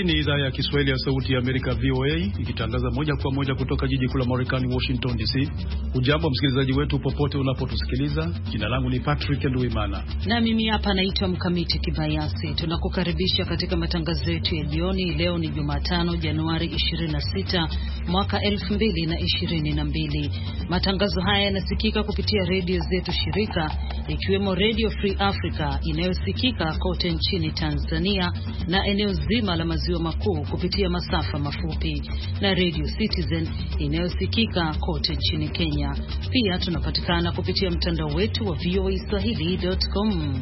Ni idhaa ya Kiswahili ya Sauti ya Amerika VOA ikitangaza moja kwa moja kutoka jiji kuu la Marekani Washington DC. Ujambo msikilizaji wetu popote unapotusikiliza. Jina langu ni Patrick Nduimana. Na mimi hapa naitwa Mkamiti Kibayasi. Tunakukaribisha katika matangazo yetu ya jioni. Leo ni Jumatano, Januari 26 mwaka 2022. Matangazo haya yanasikika kupitia redio zetu shirika, ikiwemo Radio Free Africa inayosikika kote nchini Tanzania na eneo zima la maziwa makuu kupitia masafa mafupi, na Radio Citizen inayosikika kote nchini Kenya. Pia tunapatikana kupitia mtandao wetu wa voaswahili.com.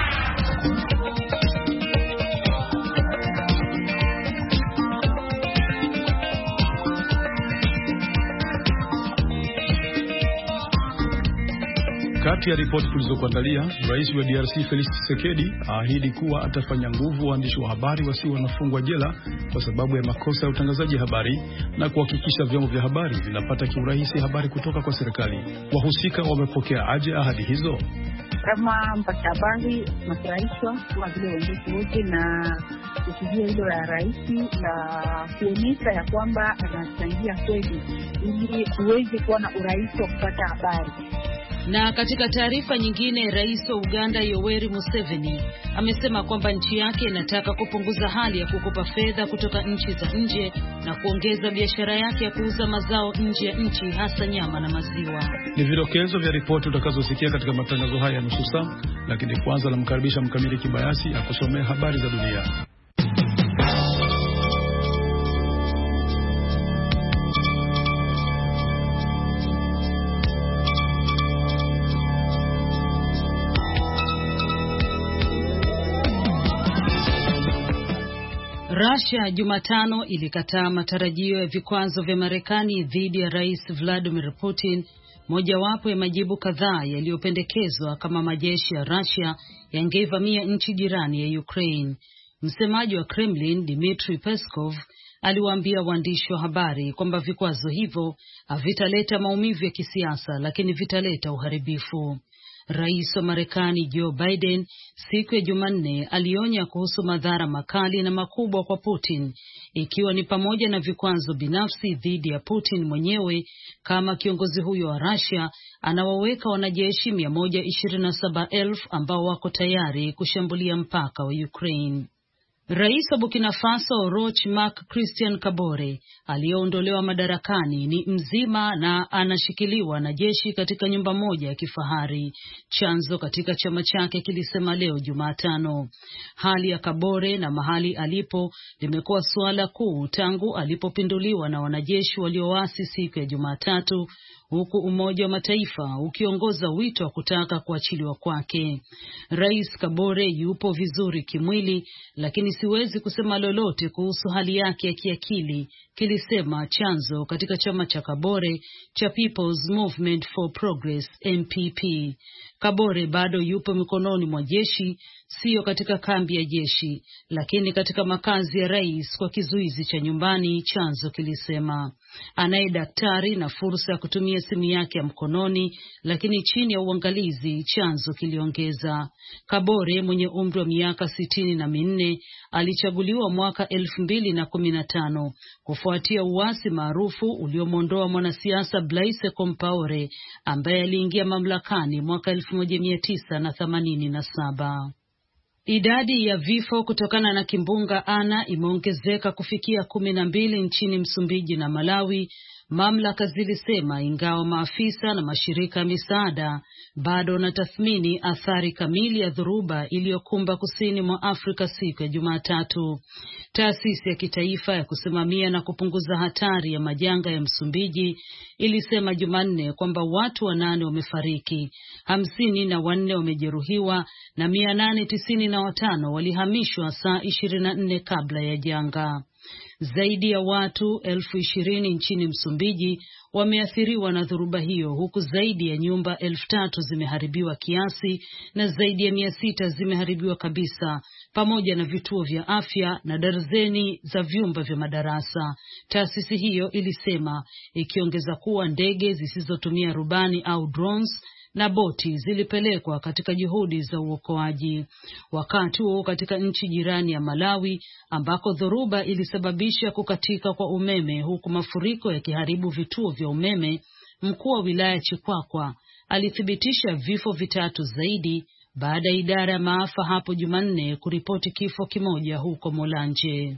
Kati ya ripoti tulizokuandalia, Rais wa DRC Felix Tshisekedi ahidi kuwa atafanya nguvu waandishi wa habari wasio wanafungwa jela kwa sababu ya makosa ya utangazaji habari na kuhakikisha vyombo vya habari vinapata kiurahisi habari kutoka kwa serikali. Wahusika wamepokea aje ahadi hizo? Kama mpasha habari tunafurahishwa kama vile wenzetu wote na kusikia hilo la rais la kuonyesha ya kwamba anachangia kweli ili tuweze kuwa na urahisi wa kupata habari. Na katika taarifa nyingine, Rais wa Uganda Yoweri Museveni amesema kwamba nchi yake inataka kupunguza hali ya kukopa fedha kutoka nchi za nje na kuongeza biashara yake ya kuuza mazao nje ya nchi, hasa nyama na maziwa. Ni vidokezo vya ripoti utakazosikia katika matangazo haya ya nusu saa, lakini kwanza namkaribisha Mkamiti Kibayasi akusomea habari za dunia. Russia Jumatano ilikataa matarajio ya vikwazo vya Marekani dhidi ya Rais Vladimir Putin, mojawapo ya majibu kadhaa yaliyopendekezwa kama majeshi ya Russia yangeivamia nchi jirani ya Ukraine. Msemaji wa Kremlin Dmitry Peskov aliwaambia waandishi wa habari kwamba vikwazo hivyo havitaleta maumivu ya kisiasa, lakini vitaleta uharibifu. Rais wa Marekani Joe Biden siku ya Jumanne alionya kuhusu madhara makali na makubwa kwa Putin, ikiwa ni pamoja na vikwazo binafsi dhidi ya Putin mwenyewe, kama kiongozi huyo wa Russia anawaweka wanajeshi 127,000 ambao wako tayari kushambulia mpaka wa Ukraine. Rais wa Burkina Faso Roch Marc Christian Kabore aliyeondolewa madarakani ni mzima na anashikiliwa na jeshi katika nyumba moja ya kifahari, chanzo katika chama chake kilisema leo Jumatano. Hali ya Kabore na mahali alipo limekuwa suala kuu tangu alipopinduliwa na wanajeshi walioasi siku ya Jumatatu, huku Umoja wa Mataifa ukiongoza wito wa kutaka kuachiliwa kwake. Rais Kabore yupo vizuri kimwili, lakini siwezi kusema lolote kuhusu hali yake ya kiakili, kilisema chanzo katika chama cha Kabore cha People's Movement for Progress MPP. Kabore bado yupo mikononi mwa jeshi, sio katika kambi ya jeshi, lakini katika makazi ya rais kwa kizuizi cha nyumbani, chanzo kilisema. Anaye daktari na fursa ya kutumia simu yake ya mkononi, lakini chini ya uangalizi, chanzo kiliongeza. Kabore mwenye umri wa miaka 64 alichaguliwa mwaka 2015 kufuatia uasi maarufu uliomondoa mwanasiasa Blaise Compaore ambaye aliingia mamlakani mwaka 1987. Idadi ya vifo kutokana na kimbunga Ana imeongezeka kufikia 12 nchini Msumbiji na Malawi, mamlaka zilisema, ingawa maafisa na mashirika ya misaada bado wanatathmini athari kamili ya dhoruba iliyokumba kusini mwa Afrika siku ya Jumatatu. Taasisi ya kitaifa ya kusimamia na kupunguza hatari ya majanga ya Msumbiji ilisema Jumanne kwamba watu 8 wamefariki, 54 wamejeruhiwa na 895 walihamishwa saa 24 kabla ya janga. Zaidi ya watu 20,000 nchini Msumbiji wameathiriwa na dhoruba hiyo, huku zaidi ya nyumba 3,000 zimeharibiwa kiasi na zaidi ya 600 zimeharibiwa kabisa, pamoja na vituo vya afya na darzeni za vyumba vya madarasa, taasisi hiyo ilisema, ikiongeza kuwa ndege zisizotumia rubani au drones na boti zilipelekwa katika juhudi za uokoaji. Wakati huo katika nchi jirani ya Malawi ambako dhoruba ilisababisha kukatika kwa umeme huku mafuriko yakiharibu vituo vya umeme, mkuu wa wilaya Chikwakwa alithibitisha vifo 3 zaidi baada ya idara ya maafa hapo Jumanne kuripoti kifo kimoja huko Mulanje.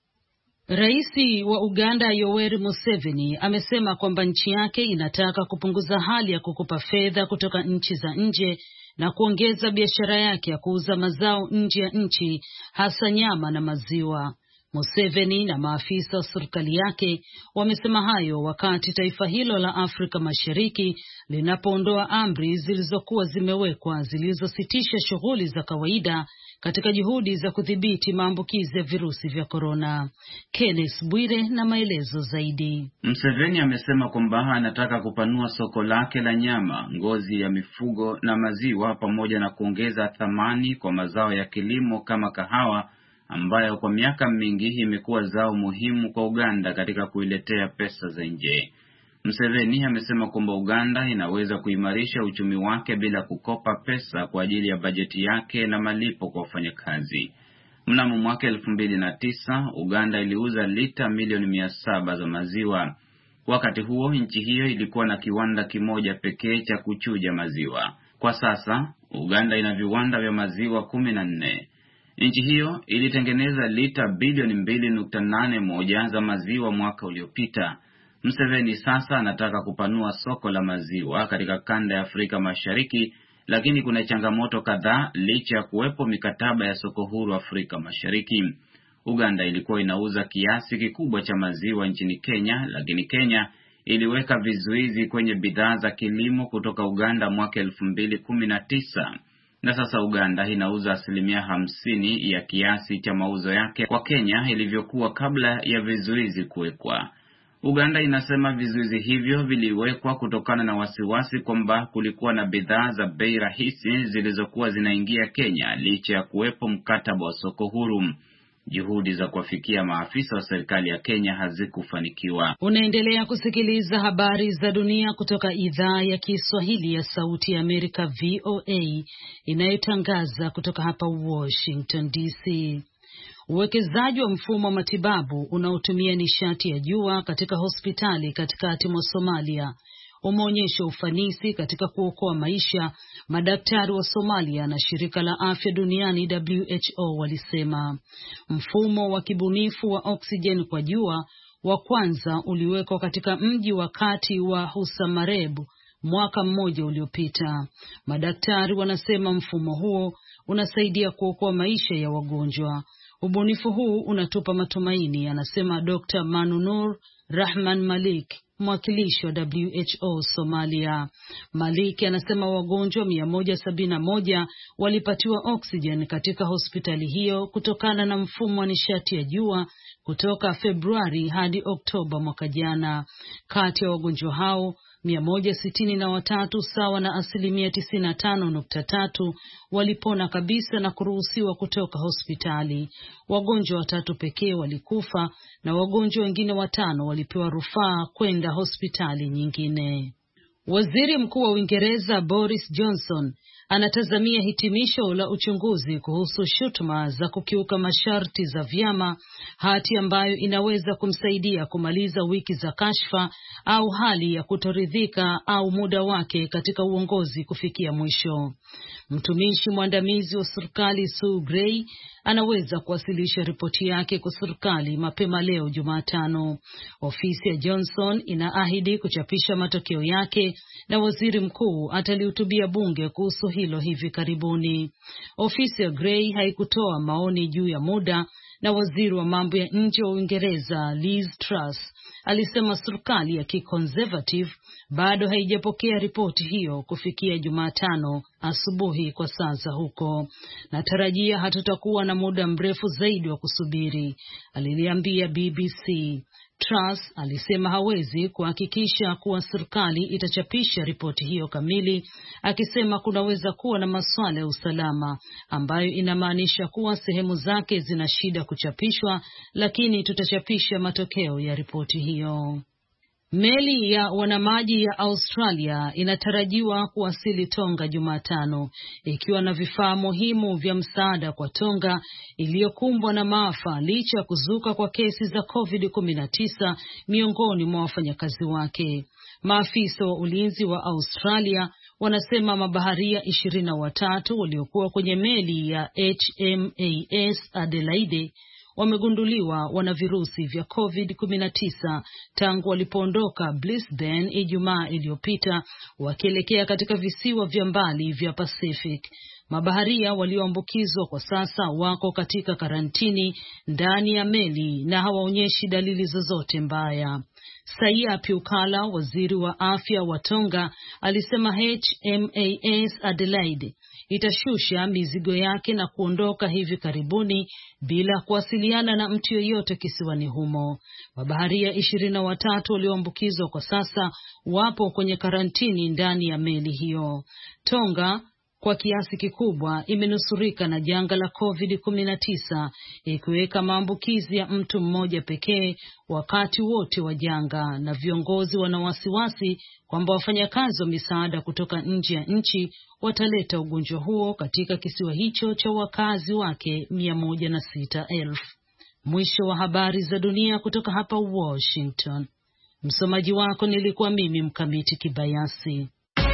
Raisi wa Uganda Yoweri Museveni amesema kwamba nchi yake inataka kupunguza hali ya kukopa fedha kutoka nchi za nje na kuongeza biashara yake ya kuuza mazao nje ya nchi, hasa nyama na maziwa. Museveni na maafisa wa serikali yake wamesema hayo wakati taifa hilo la Afrika Mashariki linapoondoa amri zilizokuwa zimewekwa zilizositisha shughuli za kawaida katika juhudi za kudhibiti maambukizi ya virusi vya korona. Kenneth Bwire na maelezo zaidi. Museveni amesema kwamba anataka kupanua soko lake la nyama, ngozi ya mifugo na maziwa pamoja na kuongeza thamani kwa mazao ya kilimo kama kahawa ambayo kwa miaka mingi imekuwa zao muhimu kwa Uganda katika kuiletea pesa za nje. Museveni amesema kwamba Uganda inaweza kuimarisha uchumi wake bila kukopa pesa kwa ajili ya bajeti yake na malipo kwa wafanyakazi. Mnamo mwaka 2009, Uganda iliuza lita milioni 700 za maziwa. Wakati huo nchi hiyo ilikuwa na kiwanda kimoja pekee cha kuchuja maziwa. Kwa sasa, Uganda ina viwanda vya maziwa 14. Nchi hiyo ilitengeneza lita bilioni 2.81 za maziwa mwaka uliopita. Museveni sasa anataka kupanua soko la maziwa katika kanda ya Afrika Mashariki, lakini kuna changamoto kadhaa licha ya kuwepo mikataba ya soko huru Afrika Mashariki. Uganda ilikuwa inauza kiasi kikubwa cha maziwa nchini Kenya, lakini Kenya iliweka vizuizi kwenye bidhaa za kilimo kutoka Uganda mwaka 2019. Na sasa Uganda inauza 50% ya kiasi cha mauzo yake kwa Kenya ilivyokuwa kabla ya vizuizi kuwekwa. Uganda inasema vizuizi hivyo viliwekwa kutokana na wasiwasi kwamba kulikuwa na bidhaa za bei rahisi zilizokuwa zinaingia Kenya licha ya kuwepo mkataba wa soko huru. Juhudi za kuwafikia maafisa wa serikali ya Kenya hazikufanikiwa. Unaendelea kusikiliza habari za dunia kutoka idhaa ya Kiswahili ya Sauti ya Amerika VOA inayotangaza kutoka hapa Washington DC. Uwekezaji wa mfumo wa matibabu unaotumia nishati ya jua katika hospitali katikati mwa Somalia umeonyesha ufanisi katika kuokoa maisha, madaktari wa Somalia na shirika la afya duniani WHO walisema. Mfumo wa kibunifu wa oksijeni kwa jua wa kwanza uliwekwa katika mji wa kati wa Husamareb mwaka mmoja uliopita. Madaktari wanasema mfumo huo unasaidia kuokoa maisha ya wagonjwa. Ubunifu huu unatupa matumaini, anasema Dr. Manunur Rahman Malik, mwakilishi wa WHO Somalia. Malik anasema wagonjwa 171 walipatiwa oksijeni katika hospitali hiyo kutokana na mfumo wa nishati ya jua kutoka Februari hadi Oktoba mwaka jana. Kati ya wagonjwa hao 163 sawa na 95.3 walipona kabisa na kuruhusiwa kutoka hospitali. Wagonjwa 3 pekee walikufa na wagonjwa wengine 5 walipewa rufaa kwenda hospitali nyingine. Waziri Mkuu wa Uingereza Boris Johnson anatazamia hitimisho la uchunguzi kuhusu shutuma za kukiuka masharti za vyama, hati ambayo inaweza kumsaidia kumaliza wiki za kashfa au hali ya kutoridhika au muda wake katika uongozi kufikia mwisho. Mtumishi mwandamizi wa serikali Sue Gray anaweza kuwasilisha ripoti yake kwa serikali mapema leo Jumatano. Ofisi ya Johnson inaahidi kuchapisha matokeo yake na waziri mkuu atalihutubia bunge kuhusu hilo hivi karibuni. Ofisi ya Gray haikutoa maoni juu ya muda, na waziri wa mambo ya nje wa Uingereza Liz Truss alisema serikali ya kiconservative bado haijapokea ripoti hiyo kufikia Jumatano asubuhi kwa saa za huko. Natarajia hatutakuwa na muda mrefu zaidi wa kusubiri, aliliambia BBC. Truss alisema hawezi kuhakikisha kuwa serikali itachapisha ripoti hiyo kamili, akisema kunaweza kuwa na masuala ya usalama ambayo inamaanisha kuwa sehemu zake zina shida kuchapishwa, lakini tutachapisha matokeo ya ripoti hiyo. Meli ya wanamaji ya Australia inatarajiwa kuwasili Tonga Jumatano ikiwa na vifaa muhimu vya msaada kwa Tonga iliyokumbwa na maafa licha ya kuzuka kwa kesi za COVID-19 miongoni mwa wafanyakazi wake. Maafisa wa ulinzi wa Australia wanasema mabaharia 23 waliokuwa kwenye meli ya HMAS Adelaide wamegunduliwa wana virusi vya COVID-19 tangu walipoondoka Brisbane Ijumaa iliyopita wakielekea katika visiwa vya mbali vya Pacific. Mabaharia walioambukizwa kwa sasa wako katika karantini ndani ya meli na hawaonyeshi dalili zozote mbaya. Saia Piukala, waziri wa afya wa Tonga, alisema HMAS Adelaide itashusha mizigo yake na kuondoka hivi karibuni bila kuwasiliana na mtu yeyote kisiwani humo. Mabaharia 23 walioambukizwa kwa sasa wapo kwenye karantini ndani ya meli hiyo. Tonga kwa kiasi kikubwa imenusurika na janga la COVID-19 ikiweka maambukizi ya mtu mmoja pekee wakati wote wa janga, na viongozi wana wasiwasi kwamba wafanyakazi wa misaada kutoka nje ya nchi wataleta ugonjwa huo katika kisiwa hicho cha wakazi wake 106,000. Mwisho wa habari za dunia kutoka hapa Washington. Msomaji wako nilikuwa mimi Mkamiti Kibayasi.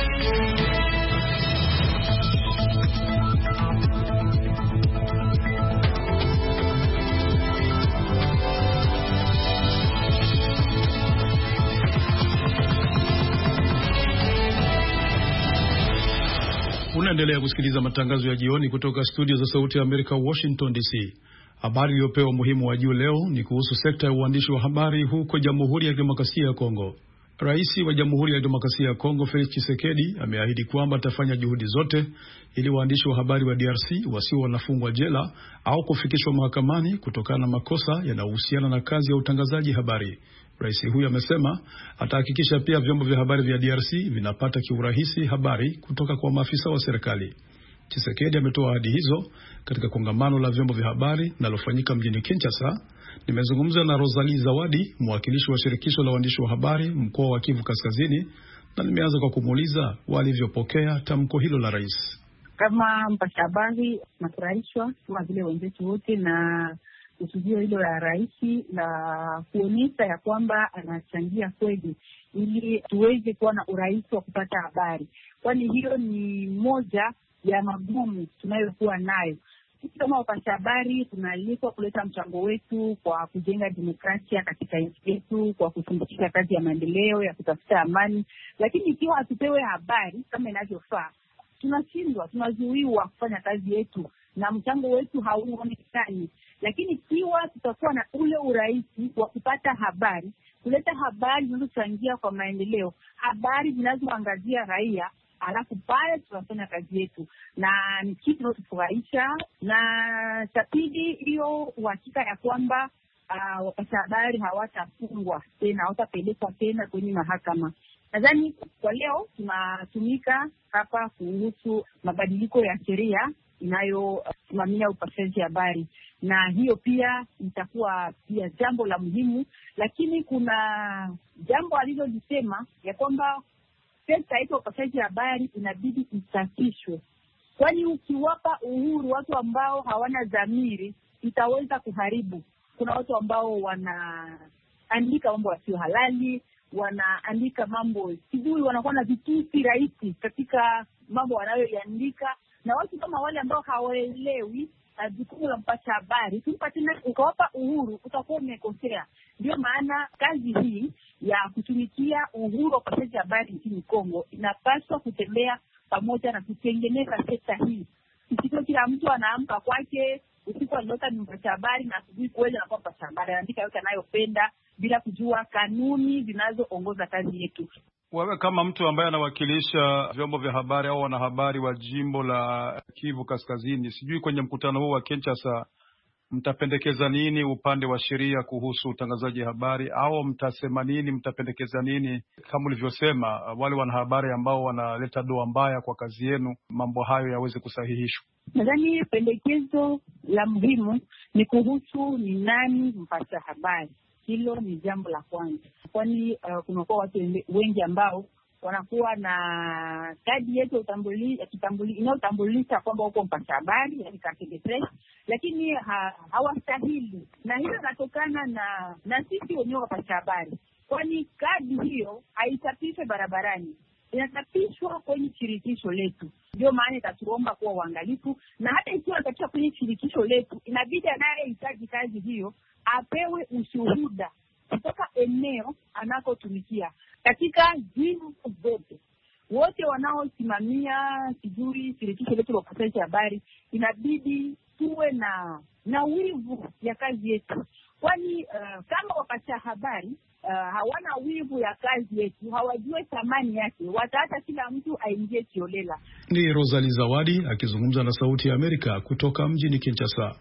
Unaendelea kusikiliza matangazo ya jioni kutoka studio za Sauti ya Amerika, Washington DC. Habari iliyopewa umuhimu wa juu leo ni kuhusu sekta ya uandishi wa habari huko Jamhuri ya Demokrasia ya Kongo. Rais wa Jamhuri ya Demokrasia ya Kongo Felix Tshisekedi ameahidi kwamba atafanya juhudi zote ili waandishi wa habari wa DRC wasio wanafungwa jela au kufikishwa mahakamani kutokana na makosa yanayohusiana na kazi ya utangazaji habari. Rais huyu amesema atahakikisha pia vyombo vya habari vya DRC vinapata kiurahisi habari kutoka kwa maafisa wa serikali. Tshisekedi ametoa ahadi hizo katika kongamano la vyombo vya habari linalofanyika mjini Kinshasa. Nimezungumza na Rosalie Zawadi, mwakilishi wa shirikisho la waandishi wa habari mkoa wa Kivu Kaskazini, na nimeanza kwa kumuuliza walivyopokea tamko hilo la rais. Kama mpasha habari nafurahishwa kama vile wenzetu wote na kusudio hilo la rais la kuonyesha ya kwamba anachangia kweli ili tuweze kuwa na urahisi wa kupata habari, kwani hiyo ni moja ya magumu tunayokuwa nayo. Sisi kama wapasha habari tunaalikwa kuleta mchango wetu kwa kujenga demokrasia katika nchi yetu, kwa kutumbukiza kazi ya maendeleo ya kutafuta amani, lakini ikiwa hatupewe habari kama inavyofaa, tunashindwa, tunazuiwa kufanya kazi yetu na mchango wetu hauonekani. Lakini ikiwa tutakuwa na ule urahisi wa kupata habari, kuleta habari zinazochangia kwa maendeleo, habari zinazoangazia raia, alafu pale tunafanya kazi yetu, na ni kitu kinachofurahisha. Na cha pili, hiyo uhakika ya kwamba wapasha habari hawatafungwa tena, hawatapelekwa tena kwenye mahakama. Nadhani kwa leo tunatumika hapa kuhusu mabadiliko ya sheria inayosimamia upashaji habari, na hiyo pia itakuwa pia jambo la muhimu. Lakini kuna jambo alilolisema ya kwamba sekta yetu ya upashaji habari inabidi isafishwe, kwani ukiwapa uhuru watu ambao hawana dhamiri itaweza kuharibu. Kuna watu ambao wanaandika mambo yasiyo halali, wanaandika mambo sijui, wanakuwa na vitusi rahisi katika mambo wanayoandika, na watu kama wale ambao hawaelewi jukumu la mpasha habari, kumpa tena ukawapa uhuru, utakuwa umekosea. Ndio maana kazi hii ya kutumikia uhuru wa upashaji habari nchini Kongo inapaswa kutembea pamoja na kutengeneza sekta hii. Sio kila mtu anaamka kwake usiku anaota ni mpasha habari na asubuhi kweli anakuwa mpasha habari, anaandika yote anayopenda bila kujua kanuni zinazoongoza kazi yetu. Wewe kama mtu ambaye anawakilisha vyombo vya habari au wanahabari wa jimbo la Kivu Kaskazini, sijui kwenye mkutano huu wa Kinshasa mtapendekeza nini upande wa sheria kuhusu utangazaji habari, au mtasema nini, mtapendekeza nini kama ulivyosema wale wanahabari ambao wanaleta doa mbaya kwa kazi yenu, mambo hayo yaweze kusahihishwa? Nadhani pendekezo la muhimu ni kuhusu ni nani mpasha habari. Hilo ni jambo la kwanza, kwani kunakuwa watu wengi ambao wanakuwa na kadi yetu inayotambulisha kwamba uko mpasha habari, yani carte de presse, lakini hawastahili, na hilo inatokana na sisi wenyewe wapasha habari, kwani kadi hiyo haichapishwe barabarani, inachapishwa kwenye shirikisho letu. Ndio maana itatuomba kuwa uangalifu, na hata ikiwa inachapishwa kwenye shirikisho letu, inabidi anayehitaji kazi hiyo apewe ushuhuda kutoka eneo anakotumikia katika jimbo zote. Wote wanaosimamia shirikisho letu la upashaji habari, inabidi tuwe na wivu ya kazi yetu, kwani kama wapasha habari hawana wivu ya kazi yetu, hawajue thamani yake, wataacha kila mtu aingie kiolela. Ni Rosalie Zawadi akizungumza na Sauti ya Amerika kutoka mjini Kinshasa.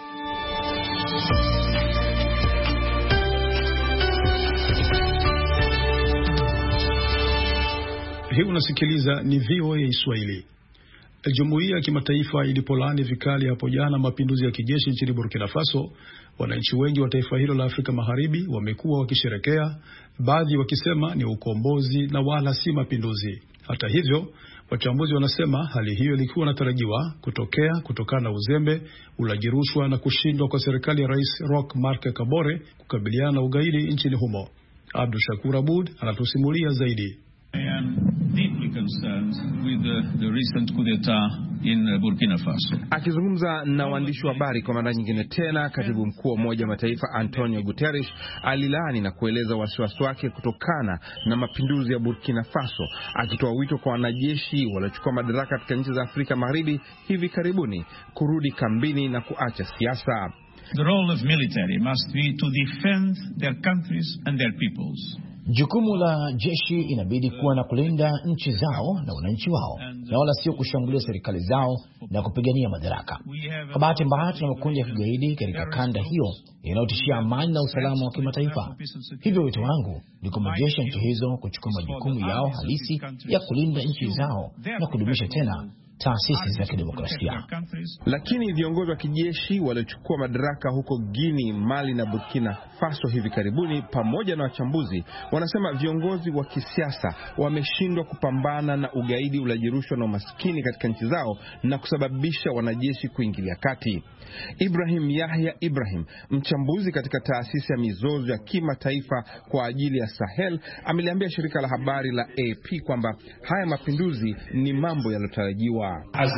Hii unasikiliza ni VOA Swahili. Jumuiya ya kimataifa ilipolaani vikali hapo jana mapinduzi ya kijeshi nchini Burkina Faso, wananchi wengi wa taifa hilo la Afrika Magharibi wamekuwa wakisherekea, baadhi wakisema ni ukombozi na wala si mapinduzi. Hata hivyo, wachambuzi wanasema hali hiyo ilikuwa inatarajiwa kutokana na uzembe, ulaji rushwa na kushindwa kwa serikali ya Rais Roch Marc Kabore kukabiliana na ugaidi nchini humo. Abdul Shakur Abud anatusimulia zaidi. I am deeply concerned with the recent coup d'etat in Burkina Faso. Akizungumza na waandishi wa habari kwa mara nyingine tena, katibu mkuu wa Umoja wa Mataifa Antonio Guterres alilaani na kueleza wasiwasi wake kutokana na mapinduzi ya Burkina Faso, akitoa wito kwa wanajeshi waliochukua madaraka katika nchi za Afrika Magharibi hivi karibuni kurudi kambini na kuacha siasa. The role of military must be to defend their countries and their peoples. Jukumu la jeshi inabidi kuwa na kulinda nchi zao na wananchi wao, na wala sio kushambulia serikali zao na kupigania madaraka. Kwa bahati mbaya, tuna makundi ya kigaidi katika kanda hiyo yanayotishia amani na usalama wa kimataifa. Hivyo wito wangu ni kwa majeshi ya nchi hizo kuchukua majukumu yao halisi ya kulinda nchi zao na kudumisha tena taasisi za kidemokrasia. Lakini viongozi wa kijeshi waliochukua madaraka huko Guinea, Mali na Burkina Faso hivi karibuni, pamoja na wachambuzi, wanasema viongozi wa kisiasa wameshindwa kupambana na ugaidi, ulaji rushwa na umaskini katika nchi zao na kusababisha wanajeshi kuingilia kati. Ibrahim Yahya Ibrahim, mchambuzi katika taasisi ya mizozo ya kimataifa kwa ajili ya Sahel, ameliambia shirika la habari la AP kwamba haya mapinduzi ni mambo yaliyotarajiwa.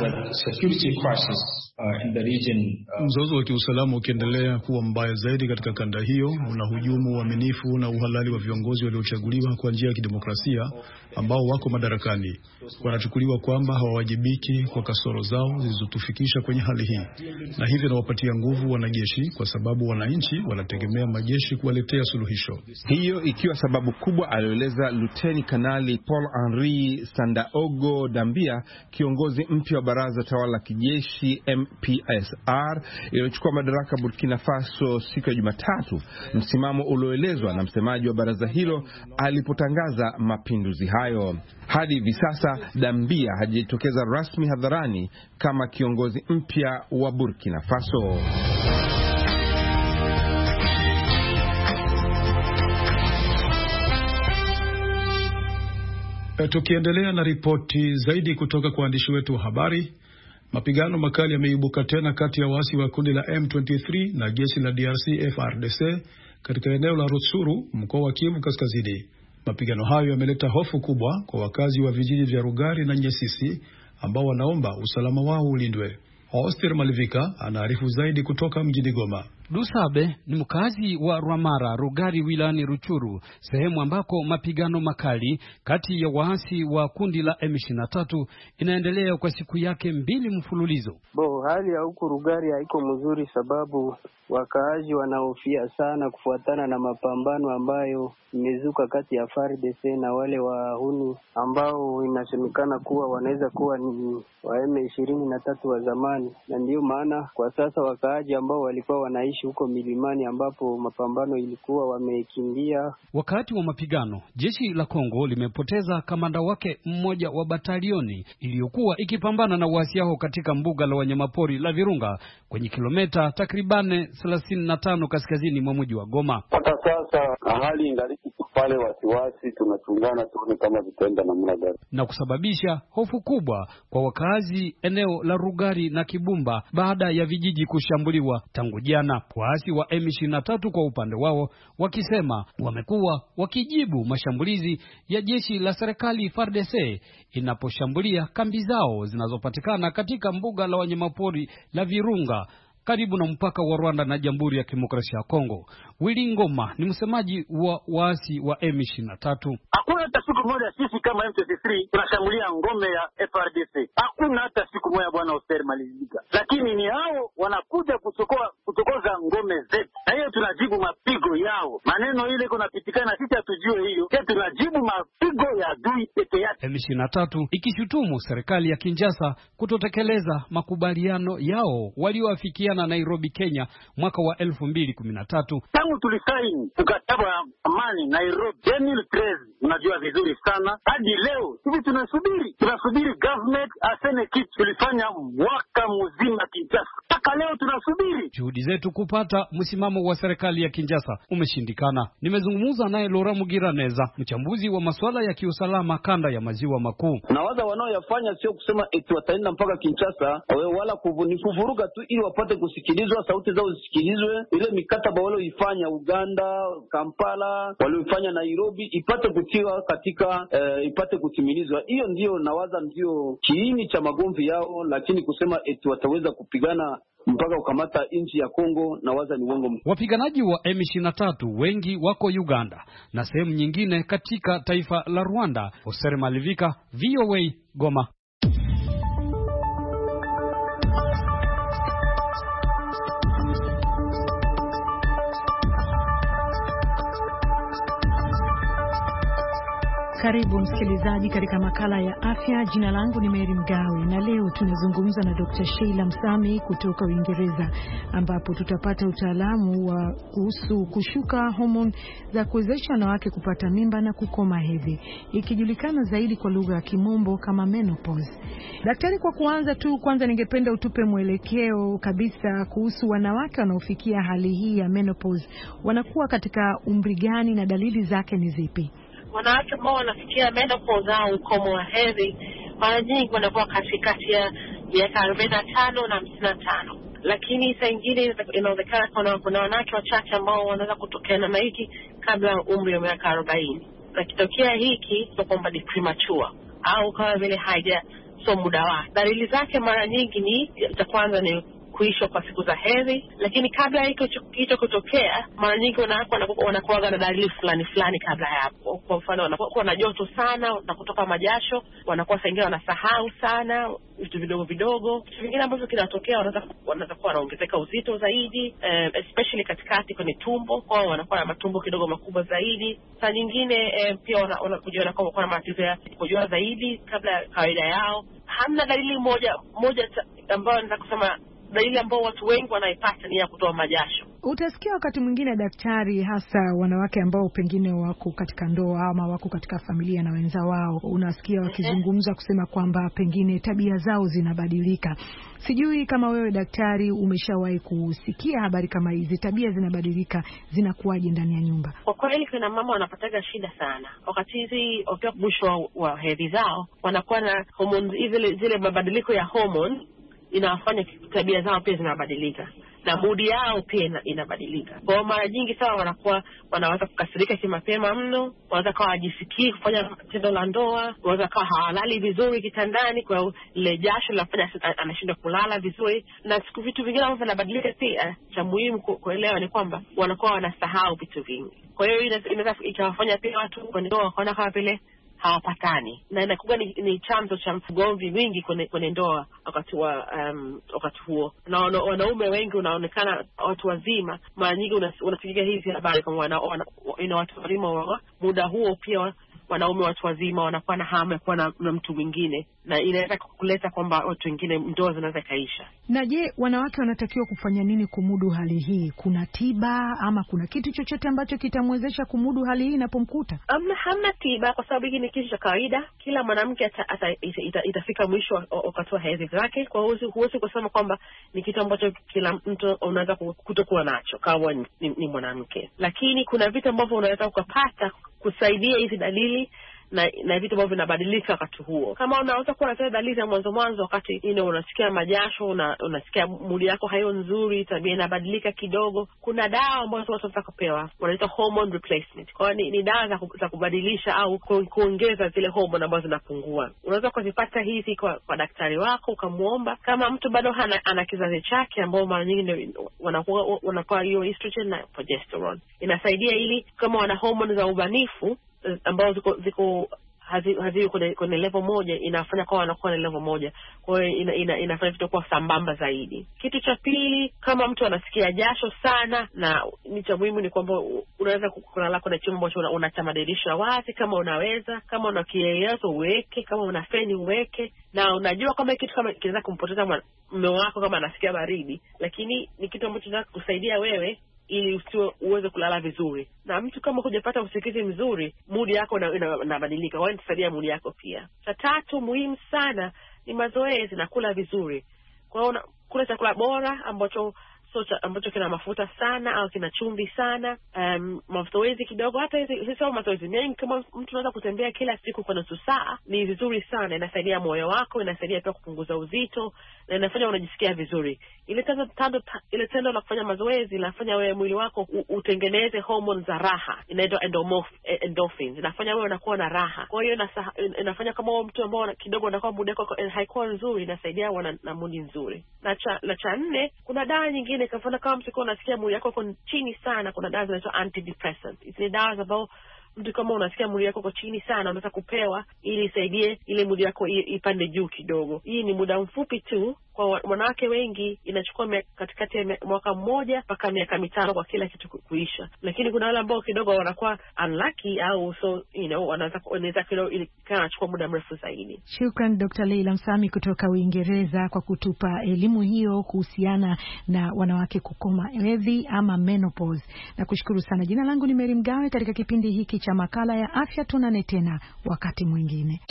Mzozo wa kiusalama ukiendelea kuwa mbaya zaidi katika kanda hiyo, unahujumu uaminifu na uhalali wa viongozi waliochaguliwa kwa njia ya kidemokrasia ambao wako madarakani. Wanachukuliwa kwamba hawawajibiki kwa kasoro zao zilizotufikisha kwenye hali hii, na hivyo nawapatia nguvu wanajeshi kwa sababu wananchi wanategemea majeshi kuwaletea suluhisho. Hiyo ikiwa sababu kubwa, alieleza Luteni Kanali Paul Henri Sandaogo Dambia, kiongozi mpya wa baraza tawala la kijeshi MPSR iliyochukua madaraka Burkina Faso siku ya Jumatatu, msimamo ulioelezwa na msemaji wa baraza hilo alipotangaza mapinduzi hayo. Hadi hivi sasa Dambia hajitokeza rasmi hadharani kama kiongozi mpya wa Burkina Faso. Tukiendelea na ripoti zaidi kutoka kwa waandishi wetu wa habari, mapigano makali yameibuka tena kati ya waasi wa kundi la M23 na jeshi la DRC FARDC katika eneo la Rutshuru, mkoa wa Kivu Kaskazini. Mapigano hayo yameleta hofu kubwa kwa wakazi wa vijiji vya Rugari na Nyesisi ambao wanaomba usalama wao ulindwe. Oster Malivika anaarifu zaidi kutoka mjini Goma. Dusabe ni mkazi wa Rwamara, Rugari wilayani Ruchuru, sehemu ambako mapigano makali kati ya waasi wa kundi la M23 inaendelea kwa siku yake 2 mfululizo. Hali ya huku Rugari haiko mzuri, sababu wakaaji wanahofia sana kufuatana na mapambano ambayo imezuka kati ya FARDC na wale wahuni ambao inasemekana kuwa wanaweza kuwa ni wa M23 wa zamani, na ndio maana kwa sasa wakaaji ambao walikuwa wanaishi wanaoishi huko milimani ambapo mapambano ilikuwa wamekimbia. Wakati wa mapigano, jeshi la Kongo limepoteza kamanda wake mmoja wa batalioni iliyokuwa ikipambana na waasi hao katika mbuga la wanyamapori la Virunga kwenye kilomita takribani 35 kaskazini mwa mji wa Goma. Hata sasa hali ingaliki pale wasiwasi, tunachungana tuone kama vitaenda namna gani, na kusababisha hofu kubwa kwa wakazi eneo la Rugari na Kibumba baada ya vijiji kushambuliwa tangu jana. Waasi wa M23 kwa upande wao wakisema wamekuwa wakijibu mashambulizi ya jeshi la serikali FARDC inaposhambulia kambi zao zinazopatikana katika mbuga la wanyamapori la Virunga karibu na mpaka wa Rwanda na Jamhuri ya Kidemokrasia ya Kongo. Willy Ngoma ni msemaji wa waasi wa M23. Hakuna hata siku moja sisi kama M23 tunashambulia ngome ya FARDC. Hakuna hata siku moja bwana Oster Malizika. Lakini ni hao wanakuja kutokoza ngome zetu. Na hiyo tunajibu mapigo yao. Maneno ile kunapitikana sisi hatujue hiyo. Sisi tunajibu mapigo ya adui peke yake. M23 ikishutumu serikali ya Kinshasa kutotekeleza makubaliano yao walioafikiana Nairobi, Kenya mwaka wa 2013. Tangu tulisaini mkataba wa amani Nairobi 2013, unajua vizuri sana, hadi leo hivi tunasubiri government aseme kitu. Tulifanya mwaka mzima Kinshasa, mpaka leo tunasubiri. Juhudi zetu kupata msimamo wa serikali ya Kinshasa umeshindikana. Nimezungumza naye Laura Mugiraneza, mchambuzi wa masuala ya kiusalama kanda ya maziwa makuu. Na waza wanaoyafanya sio kusema eti wataenda mpaka Kinshasa wala kuvuruga tu ili wapate kusikilizwa, sauti zao zisikilizwe. Ile mikataba walioifanya Uganda, Kampala, walioifanya Nairobi ipate kutiwa katika ipate kutimilizwa. Hiyo ndio nawaza ndio kiini cha magomvi yao, lakini kusema eti wataweza kupigana mpaka ukamata nchi ya Kongo na waza ni uongo. Wapiganaji wa M23 wengi wako Uganda na sehemu nyingine katika taifa la Rwanda. Oser Malivika, VOA, Goma. Karibu msikilizaji katika makala ya afya. Jina langu ni Mary Mgawe na leo tunazungumza na Dr. Sheila Msami kutoka Uingereza, ambapo tutapata utaalamu wa kuhusu kushuka homoni za kuwezesha wanawake kupata mimba na kukoma hedhi, ikijulikana zaidi kwa lugha ya Kimombo kama menopause. Daktari, kwa kwanza ningependa utupe mwelekeo kabisa kuhusu wanawake wanaofikia hali hii ya menopause. Wanakuwa katika umri gani na dalili zake ni zipi? Wanawake ambao wanafikia menopause au ukomo wa hedhi mara nyingi wanakuwa katikati ya miaka 45 na 55. Lakini saa nyingine inawezekana kuna wanawake wachache ambao wanaweza kutokea na hiki kabla umri wa miaka 40. Na kitokea hiki sio kwamba ni premature au kama vile sio muda wake. Dalili zake mara nyingi ni za kwanza ni kuisha kwa siku za hedhi, lakini kabla hicho kutokea mara nyingi wanakuwa na dalili fulani kabla ya hapo. Kwa mfano wanakuwa na joto sana na kutoka majasho, wanakuwa sengine wanasahau sana vitu vidogo. Kitu kingine ambacho kinatokea wanaweza kuwa wanaongezeka uzito zaidi, especially katikati kwenye tumbo, kwa wanakuwa na matumbo kidogo makubwa zaidi. Saa nyingine pia wanakuja na matatizo ya kujua zaidi kabla ya kawaida yao. Hamna dalili moja ambayo naweza kusema dalili ambao watu wengi wanaipata ni ya kutoa majasho. Utasikia wakati mwingine daktari, hasa wanawake ambao pengine wako katika ndoa ama wako katika familia na wenza wao, unasikia wakizungumza kusema kwamba pengine tabia zao zinabadilika. Sijui kama wewe daktari umeshawahi kusikia habari kama hizi, tabia zinabadilika, zinakuwaje ndani ya nyumba? Kwa kweli kuna mama wanapataga shida sana wakati hizi wakiwa mwisho wa hedhi zao, wanakuwa na hormones zile mabadiliko ya hormone inawafanya tabia zao pia zinabadilika na mood yao pia inabadilika. Kwa mara nyingi sana wanaweza kukasirika kimapema mno, wanaweza kuwa hajisikii kufanya tendo la ndoa, wanaweza kuwa hawalali vizuri kitandani kwa ile jasho linafanya anashindwa kulala vizuri, na vitu vingine ambavyo vinabadilika pia. Cha muhimu kuelewa ni kwamba wanakuwa wanasahau vitu vingi. Kwa hiyo inaweza ikawafanya pia watu kwa ndoa wakaona kama vile hawapatani, na inakuwa ni chanzo cha mgomvi wingi kwenye ndoa wakati huo. Na wanaume wengi unaonekana watu wazima, mara nyingi unasikia hizi habari kama watu wazima wa muda huo pia wanaume watu wazima wanakuwa na hamu ya kuwa na mtu mwingine, na inaweza kuleta kwamba watu wengine ndoa zinaweza kaisha. Na je, wanawake wanatakiwa kufanya nini kumudu hali hii? Kuna tiba ama kuna kitu chochote ambacho kitamwezesha kumudu hali hii inapomkuta? Hamna tiba, kwa sababu hii ni kitu cha kawaida. Kila mwanamke itafika mwisho wakati wa hedhi zake. Kwa hiyo huwezi kusema kwamba ni kitu ambacho kila mtu unaweza kutokuwa nacho kama ni mwanamke, lakini kuna vitu ambavyo unaweza ukapata kusaidia hizi dalili na vitu ambavyo vinabadilika wakati huo. Kama unaweza kuwa na dalili ya mwanzo wakati unasikia majasho, unasikia mwili yako hayo nzuri, tabia inabadilika kidogo, kuna dawa ambazo watu wanataka kupewa, wanaita hormone replacement. Kwa hiyo ni dawa za kubadilisha au kuongeza zile hormone ambazo zinapungua. Unaweza kuzipata hizi kwa daktari wako, ukamuomba. Kama mtu bado ana kizazi chake, ambao mara nyingi wanakuwa hiyo estrogen na progesterone, inasaidia ili kama wana hormone za ubanifu ambao ziko haziko kwenye level moja, inafanya kwa wanakuwa na level moja. Kwa hiyo inafanya vitu kwa sambamba zaidi. Kitu cha pili, kama mtu anasikia jasho sana, na ni cha muhimu ni kwamba unaweza kulala kwenye chumba ambacho unachamadirisha wazi kama unaweza, kama una kiyoyozi uweke, kama una feni uweke, na unajua kama kitu kama kinaweza kumpoteza mume wako kama anasikia baridi, lakini ni kitu ambacho kinaweza kusaidia wewe ili uweze kulala vizuri. Na mtu kama hujapata usingizi mzuri, mood yako inabadilika. Kwa hiyo itasaidia mood yako pia. Cha tatu muhimu sana ni mazoezi na kula vizuri. Kwa hiyo kula chakula bora ambacho kina mafuta sana au kina chumvi sana. Mazoezi kidogo, hata sio mazoezi mengi, kama mtu anaweza kutembea kila siku kwa nusu saa, ni vizuri sana. Inasaidia moyo wako, inasaidia pia kupunguza uzito, na inafanya unajisikia vizuri. Ile tendo la kufanya mazoezi linafanya wewe mwili wako utengeneze hormones za raha, inaitwa endorphins. Inafanya wewe unakuwa na raha. Kwa hiyo inafanya kama wewe mtu ambao kidogo unakuwa mood yako haikuwa nzuri, inasaidia na mood nzuri. Na cha nne, kuna dawa nyingine kama mtu unasikia mwili yako uko chini sana, kuna dawa zinaitwa antidepressant. Hizi ni dawa ambazo mtu kama unasikia mwili yako uko chini sana, unaweza kupewa ili isaidie ile mwili yako ipande juu kidogo. Hii ni muda mfupi tu. Kwa wanawake wengi inachukua katikati ya mwaka mmoja mpaka miaka 5 kwa kila kitu kuisha. Lakini kuna wale ambao kidogo wanakuwa unlucky au wanaweza kidogo inachukua muda mrefu zaidi. Shukran Dr. Leila Msami kutoka Uingereza kwa kutupa elimu hiyo kuhusiana na wanawake kukoma hedhi ama menopause. Na kushukuru sana. Jina langu ni Mary Mgawe. Katika kipindi hiki cha makala ya afya tunane tena wakati mwingine.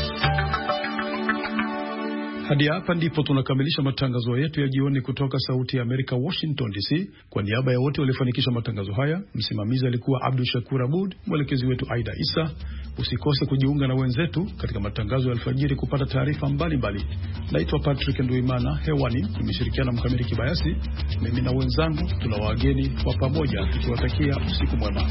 Hadi hapa ndipo tunakamilisha matangazo yetu ya jioni kutoka Sauti ya Amerika, Washington DC. Kwa niaba ya wote waliofanikisha matangazo haya, msimamizi alikuwa Abdul Shakur Abud, mwelekezi wetu Aida Isa. Usikose kujiunga na wenzetu katika matangazo ya alfajiri kupata taarifa mbalimbali. Naitwa Patrick Nduimana, hewani nimeshirikiana Mkamili Kibayasi. Mimi na wenzangu tunawageni kwa pamoja tukiwatakia usiku mwema.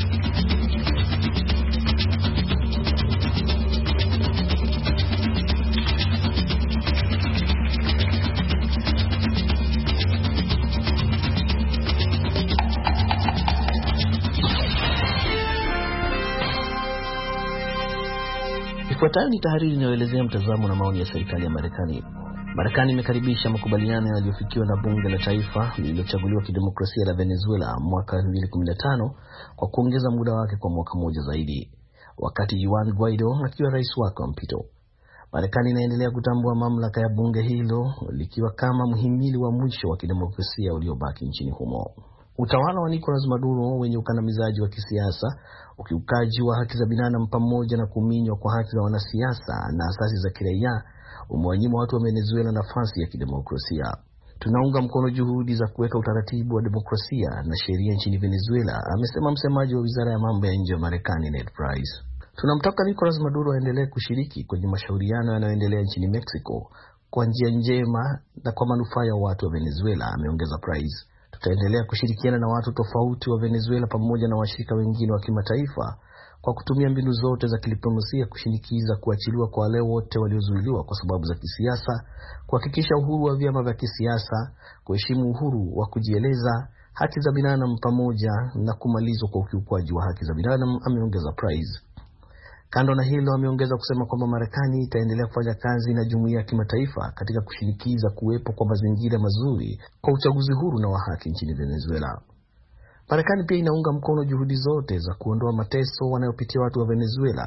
Ifuatayo ni tahariri inayoelezea mtazamo na maoni ya serikali ya Marekani. Marekani imekaribisha makubaliano yaliyofikiwa na bunge la taifa lililochaguliwa kidemokrasia la Venezuela mwaka 2015 kwa kuongeza muda wake kwa mwaka mmoja zaidi, wakati Juan Guaido akiwa rais wake wa mpito. Marekani inaendelea kutambua mamlaka ya bunge hilo likiwa kama mhimili wa mwisho wa kidemokrasia uliobaki nchini humo. Utawala wa Nicolas Maduro wenye ukandamizaji wa kisiasa, ukiukaji wa haki za binadamu pamoja na kuminywa kwa haki za wanasiasa na asasi za kiraia umewanyima watu wa Venezuela nafasi ya kidemokrasia. Tunaunga mkono juhudi za kuweka utaratibu wa demokrasia na sheria nchini Venezuela, amesema msemaji wa Wizara ya Mambo ya Nje ya Marekani Ned Price. Tunamtaka Nicolas Maduro aendelee kushiriki kwenye mashauriano yanayoendelea nchini Mexico kwa njia njema na kwa manufaa ya watu wa Venezuela, ameongeza Price. Tutaendelea kushirikiana na watu tofauti wa Venezuela pamoja na washirika wengine wa kimataifa kwa kutumia mbinu zote za kidiplomasia kushinikiza kuachiliwa kwa wale wote waliozuiliwa kwa sababu za kisiasa, kuhakikisha uhuru wa vyama vya kisiasa, kuheshimu uhuru wa kujieleza, haki za binadamu pamoja na kumalizwa kwa ukiukwaji wa haki za binadamu, ameongeza Price. Kando na hilo, ameongeza kusema kwamba Marekani itaendelea kufanya kazi na jumuiya ya kimataifa katika kushinikiza kuwepo kwa mazingira mazuri kwa uchaguzi huru na wa haki nchini Venezuela. Marekani pia inaunga mkono juhudi zote za kuondoa mateso wanayopitia watu wa Venezuela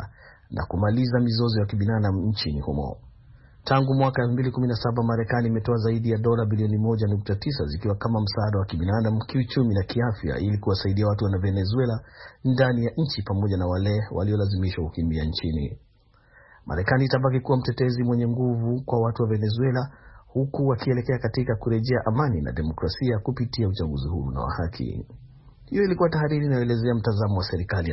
na kumaliza mizozo ya kibinadamu nchini humo. Tangu mwaka 2017 Marekani imetoa zaidi ya dola bilioni 1.9 zikiwa kama msaada wa kibinadamu, kiuchumi na kiafya ili kuwasaidia watu wa Venezuela ndani ya nchi pamoja na wale waliolazimishwa kukimbia nchini. Marekani itabaki kuwa mtetezi mwenye nguvu kwa watu wa Venezuela huku wakielekea katika kurejea amani na demokrasia kupitia uchaguzi huru na wa haki. Hiyo ilikuwa tahariri inayoelezea mtazamo wa serikali.